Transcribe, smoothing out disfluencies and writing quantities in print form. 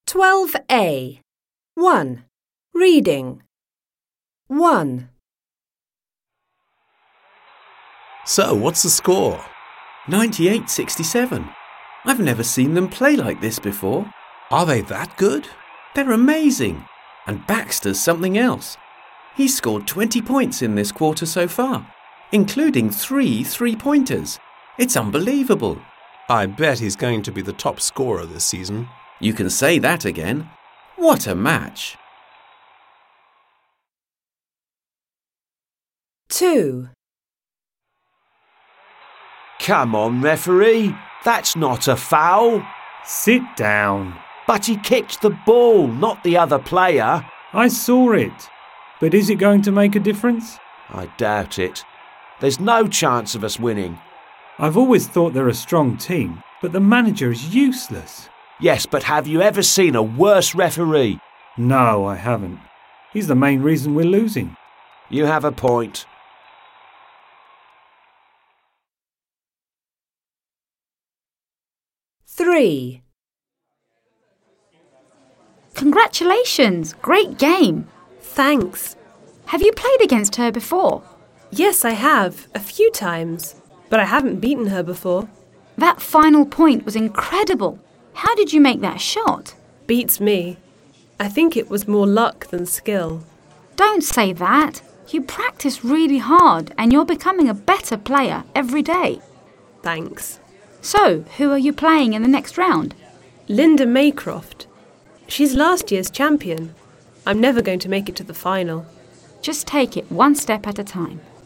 12A. 1. Reading. 1. So, what's the score? 98-67. I've never seen them play like this before. Are they that good? They're amazing. And Baxter's something else. He's scored 20 points in this quarter so far, including 3 3-pointers. It's unbelievable. I bet he's going to be the top scorer this season. You can say that again. What a match. 2. Come on, referee. That's not a foul. Sit down. But he kicked the ball, not the other player. I saw it. But is it going to make a difference? I doubt it. There's no chance of us winning. I've always thought they're a strong team, but the manager is useless. Yes, but have you ever seen a worse referee? No, I haven't. He's the main reason we're losing. You have a point. 3. Congratulations! Great game! Thanks. Have you played against her before? Yes, I have, a few times, but I haven't beaten her before. That final point was incredible. How did you make that shot? Beats me. I think it was more luck than skill. Don't say that. You practice really hard and you're becoming a better player every day. Thanks. So, who are you playing in the next round? Linda Maycroft. She's last year's champion. I'm never going to make it to the final. Just take it one step at a time.